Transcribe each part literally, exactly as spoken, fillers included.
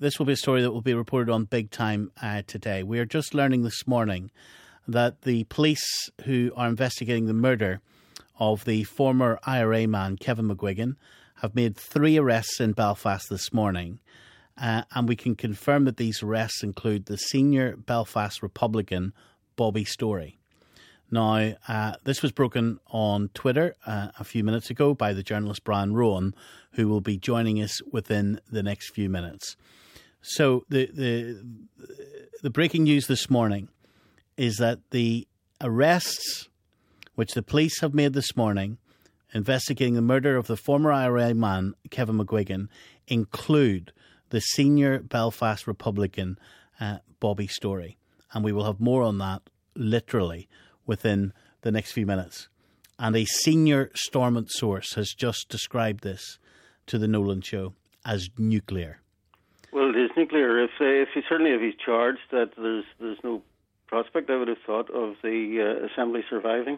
this will be a story that will be reported on Big Time uh, today. We are just learning this morning that the police who are investigating the murder of the former I R A man, Kevin McGuigan, have made three arrests in Belfast this morning. Uh, and we can confirm that these arrests include the senior Belfast Republican, Bobby Storey. Now, uh, this was broken on Twitter uh, a few minutes ago by the journalist Brian Rowan, who will be joining us within the next few minutes. So the the the breaking news this morning is that the arrests which the police have made this morning investigating the murder of the former I R A man, Kevin McGuigan, include the senior Belfast Republican, uh, Bobby Storey. And we will have more on that literally within the next few minutes. And a senior Stormont source has just described this to the Nolan Show as nuclear. Well, it is nuclear. If, uh, if he certainly if he's charged that there's there's no prospect, I would have thought, of the uh, Assembly surviving.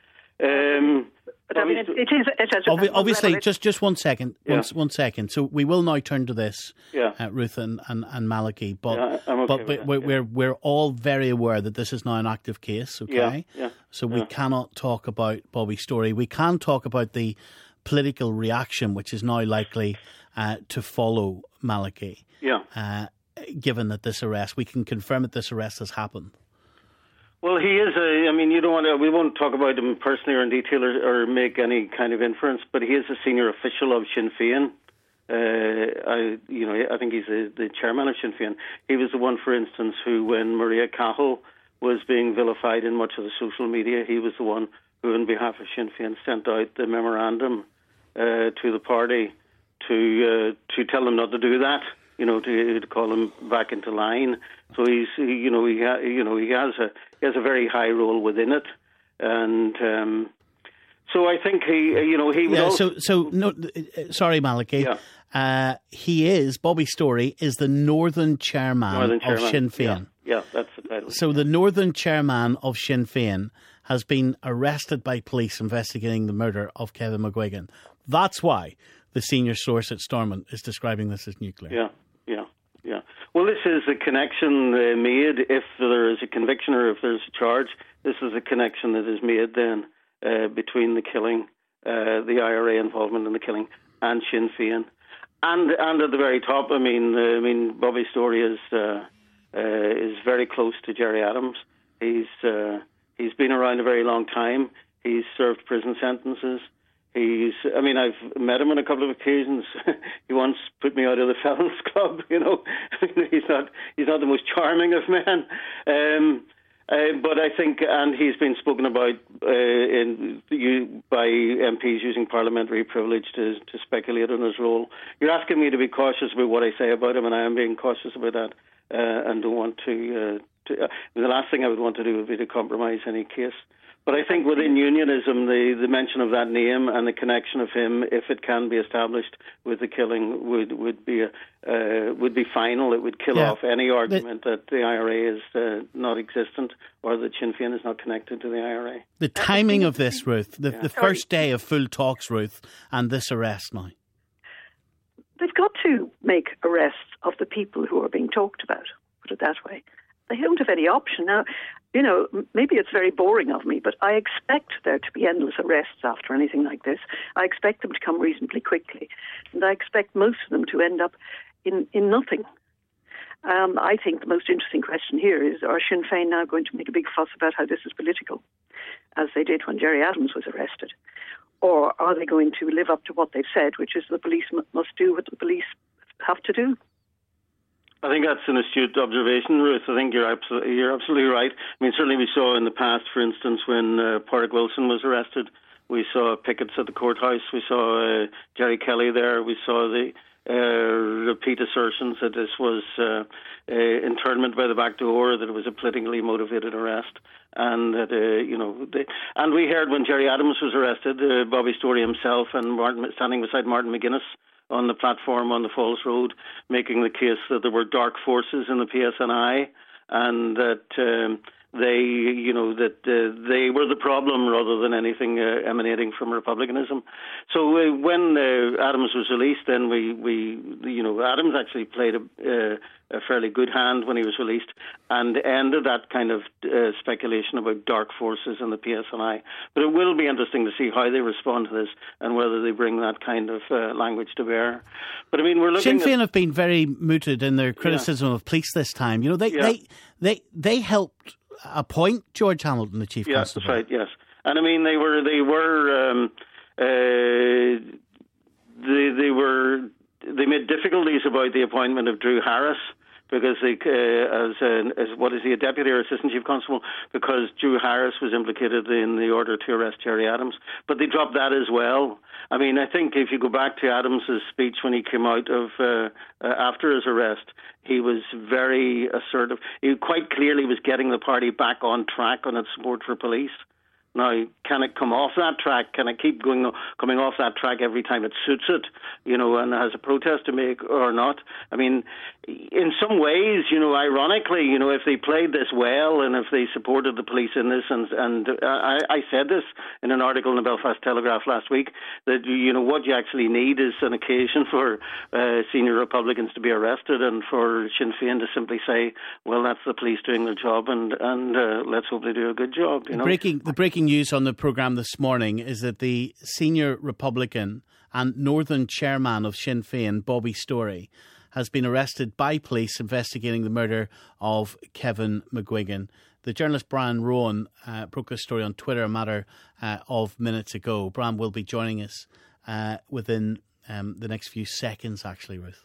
Um, but I mean, it, it is. It is Obvi- obviously, just just one second, yeah. one, one second. So we will now turn to this, yeah. uh, Ruth and, and, and Malachy. But yeah, I'm okay but with we're, that, we're yeah. we're all very aware that this is now an active case. Okay, yeah, yeah, so we yeah. cannot talk about Bobby Storey. We can talk about the political reaction which is now likely uh, to follow Malachy. Yeah. Uh, given that this arrest, we can confirm that this arrest has happened. Well, he is a, I mean, you don't want to, we won't talk about him personally or in detail or, or make any kind of inference, but he is a senior official of Sinn Féin. Uh, I, you know, I think he's a, the chairman of Sinn Féin. He was the one, for instance, who, when Maria Cahill was being vilified in much of the social media, he was the one who, on behalf of Sinn Féin, sent out the memorandum uh, to the party to uh, to tell them not to do that. You know, to, to call him back into line. So he's, he, you know, he, ha, you know, he has a he has a very high role within it, and um, so I think he, you know, he. Yeah. Also, so, so no, sorry, Malachy. Yeah. Uh, he is Bobby Storey is the Northern Chairman Northern of Chairman. Sinn Féin. Yeah. yeah, that's the title. So the Northern Chairman of Sinn Féin has been arrested by police investigating the murder of Kevin McGuigan. That's why the senior source at Stormont is describing this as nuclear. Yeah. Yeah, yeah. Well, this is a connection uh, made if there is a conviction or if there's a charge. This is a connection that is made then uh, between the killing, uh, the I R A involvement in the killing, and Sinn Féin, and and at the very top. I mean, uh, I mean, Bobby Storey is uh, uh, is very close to Gerry Adams. He's uh, he's been around a very long time. He's served prison sentences. He's, I mean, I've met him on a couple of occasions. He once put me out of the Felons Club, you know. he's not he's not the most charming of men. Um, uh, but I think, and he's been spoken about uh, in, you, by M Ps using parliamentary privilege to, to speculate on his role. You're asking me to be cautious about what I say about him, and I am being cautious about that, uh, and don't want to, uh, to uh, the last thing I would want to do would be to compromise any case. But I think within unionism, the, the mention of that name and the connection of him, if it can be established with the killing, would would be a, uh, would be final. It would kill yeah. off any argument the, that the I R A is uh, not existent or that Sinn Féin is not connected to the I R A. The timing of this, Ruth, the, yeah. the first day of full talks, Ruth, and this arrest now. They've got to make arrests of the people who are being talked about, put it that way. They don't have any option. Now, you know, maybe it's very boring of me, but I expect there to be endless arrests after anything like this. I expect them to come reasonably quickly. And I expect most of them to end up in, in nothing. Um, I think the most interesting question here is, are Sinn Féin now going to make a big fuss about how this is political, as they did when Gerry Adams was arrested? Or are they going to live up to what they've said, which is the police m- must do what the police have to do? I think that's an astute observation, Ruth. I think you're absolutely, you're absolutely right. I mean, certainly we saw in the past, for instance, when uh, Pádraig Wilson was arrested, we saw pickets at the courthouse. We saw uh, Jerry Kelly there. We saw the uh, repeat assertions that this was uh, uh, internment by the back door, that it was a politically motivated arrest. And that, uh, you know, they, and we heard when Gerry Adams was arrested, uh, Bobby Storey himself and Martin, standing beside Martin McGuinness on the platform on the Falls Road, making the case that there were dark forces in the P S N I, and that um, they, you know, that uh, they were the problem rather than anything uh, emanating from republicanism. So uh, when uh, Adams was released, then we, we, you know, Adams actually played a, uh, a fairly good hand when he was released and ended that kind of uh, speculation about dark forces in the P S N I. But it will be interesting to see how they respond to this and whether they bring that kind of uh, language to bear. But I mean, we're looking. Sinn Féin at, have been very mooted in their criticism yeah. of police this time. You know, they, yeah. they, they, they helped appoint George Hamilton, the Chief yeah, Constable. That's right, yes. And I mean, they were, they were, um, uh, they, they were, they made difficulties about the appointment of Drew Harris because they, uh, as, uh, as what is he, a deputy or assistant chief constable, because Drew Harris was implicated in the order to arrest Gerry Adams. But they dropped that as well. I mean, I think if you go back to Adams's speech when he came out of uh, uh, after his arrest, he was very assertive. He quite clearly was getting the party back on track on its support for police. Now, can it come off that track? Can it keep going, coming off that track every time it suits it, you know, and has a protest to make or not? I mean, in some ways, you know, ironically, you know, if they played this well and if they supported the police in this, and and I, I said this in an article in the Belfast Telegraph last week, that, you know, what you actually need is an occasion for uh, senior Republicans to be arrested and for Sinn Féin to simply say, well, that's the police doing their job and, and uh, let's hope they do a good job, you know. Breaking, the breaking news on the programme this morning is that the senior Republican and Northern chairman of Sinn Féin, Bobby Storey, has been arrested by police investigating the murder of Kevin McGuigan. The journalist Brian Rowan uh, broke this story on Twitter a matter uh, of minutes ago. Brian will be joining us uh, within um, the next few seconds, actually, Ruth.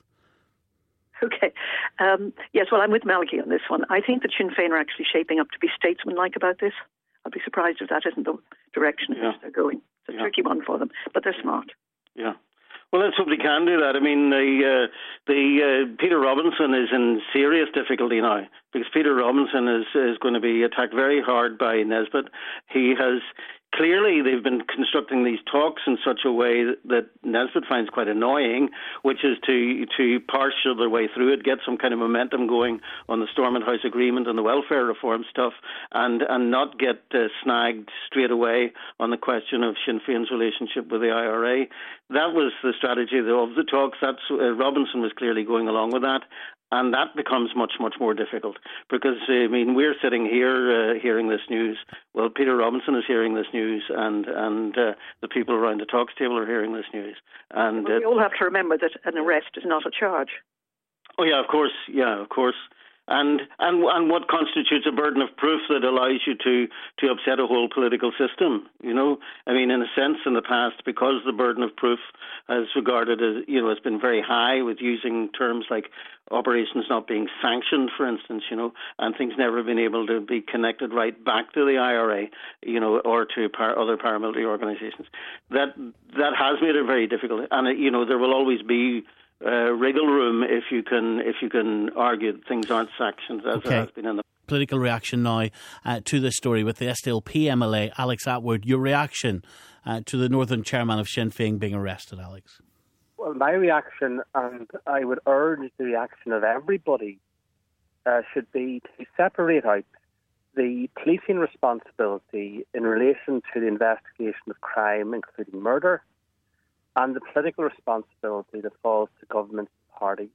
Okay. Um, yes, well, I'm with Malachy on this one. I think that Sinn Féin are actually shaping up to be statesmanlike about this. I'll be surprised if that isn't the direction in yeah. which they're going. It's a yeah. tricky one for them, but they're smart. Yeah. Well, let's hope they can do that. I mean, the, uh, the uh, Peter Robinson is in serious difficulty now because Peter Robinson is, is going to be attacked very hard by Nesbitt. He has... Clearly, they've been constructing these talks in such a way that Nesbitt finds quite annoying, which is to to partial their way through it, get some kind of momentum going on the Stormont House Agreement and the welfare reform stuff, and, and not get uh, snagged straight away on the question of Sinn Féin's relationship with the I R A. That was the strategy of the talks. That's uh, Robinson was clearly going along with that. And that becomes much, much more difficult because, I mean, we're sitting here uh, hearing this news. Well, Peter Robinson is hearing this news and, and uh, the people around the talks table are hearing this news. And well, we uh, all have to remember that an arrest is not a charge. Oh, yeah, of course. Yeah, of course. And, and and what constitutes a burden of proof that allows you to, to upset a whole political system, you know? I mean, in a sense, in the past, because the burden of proof has regarded as, you know, has been very high with using terms like operations not being sanctioned, for instance, you know, and things never been able to be connected right back to the I R A, you know, or to par- other paramilitary organisations. That that has made it very difficult. And, uh, you know, there will always be Uh, wriggle room if you can if you can argue that things aren't sanctioned as okay. there has been in the political reaction now uh, to this story with the S D L P M L A Alex Atwood. Your reaction uh, to the Northern chairman of Sinn Féin being arrested, Alex? Well, my reaction, and I would urge the reaction of everybody, uh, should be to separate out the policing responsibility in relation to the investigation of crime, including murder, and the political responsibility that falls to government and party.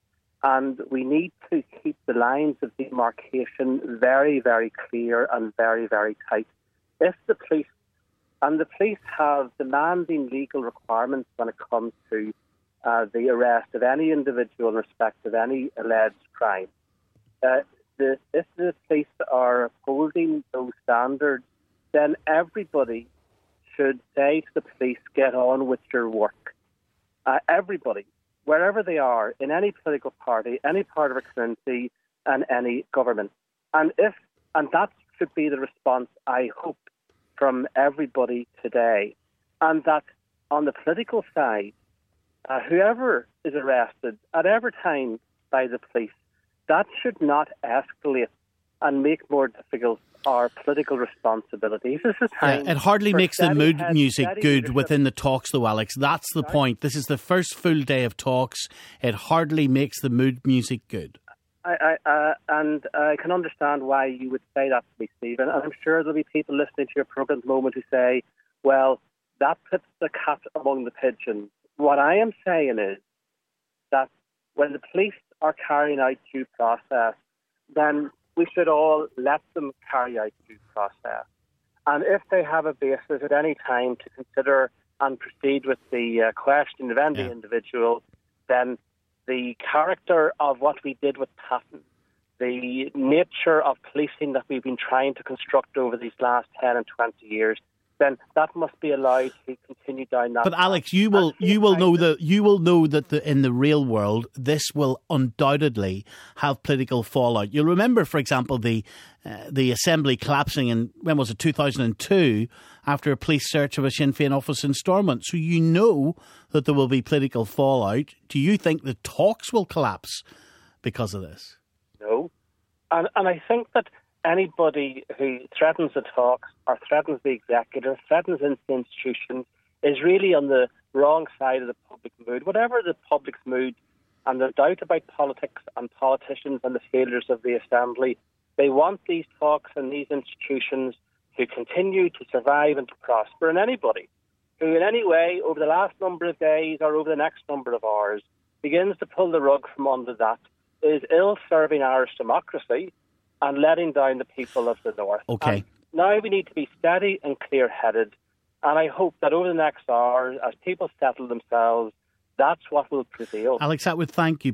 And we need to keep the lines of demarcation very, very clear and very, very tight. If the police, and the police have demanding legal requirements when it comes to uh, the arrest of any individual in respect of any alleged crime, uh, the, if the police are upholding those standards, then everybody should say to the police, get on with your work. Uh, everybody, wherever they are, in any political party, any part of a community, and any government. And if and that should be the response, I hope, from everybody today. And that on the political side, uh, whoever is arrested at every time by the police, that should not escalate and make more difficult our political responsibilities. This is time yeah, it hardly makes the mood head, music good leadership. Within the talks, though, Alex. That's the Sorry? point. This is the first full day of talks. It hardly makes the mood music good. I, I, uh, and I can understand why you would say that to me, Stephen. And I'm sure there'll be people listening to your programme at the moment who say, well, that puts the cat among the pigeons. What I am saying is that when the police are carrying out due process, then we should all let them carry out due process. And if they have a basis at any time to consider and proceed with the uh, question of any yeah. individual, then the character of what we did with Patton, the nature of policing that we've been trying to construct over these last ten and twenty years, then that must be allowed to continue down that But path. Alex, you will you will know that you will know that the, in the real world this will undoubtedly have political fallout. You'll remember, for example, the uh, the Assembly collapsing in, when was it, two thousand two, after a police search of a Sinn Féin office in Stormont. So you know that there will be political fallout. Do you think the talks will collapse because of this? No. And, and I think that anybody who threatens the talks or threatens the executive, threatens institutions, is really on the wrong side of the public mood. Whatever the public's mood and the doubt about politics and politicians and the failures of the Assembly, they want these talks and these institutions to continue to survive and to prosper. And anybody who in any way over the last number of days or over the next number of hours begins to pull the rug from under that is ill-serving Irish democracy and letting down the people of the North. Okay. And now we need to be steady and clear-headed. And I hope that over the next hour, as people settle themselves, that's what will prevail. Alex Attwood, thank you.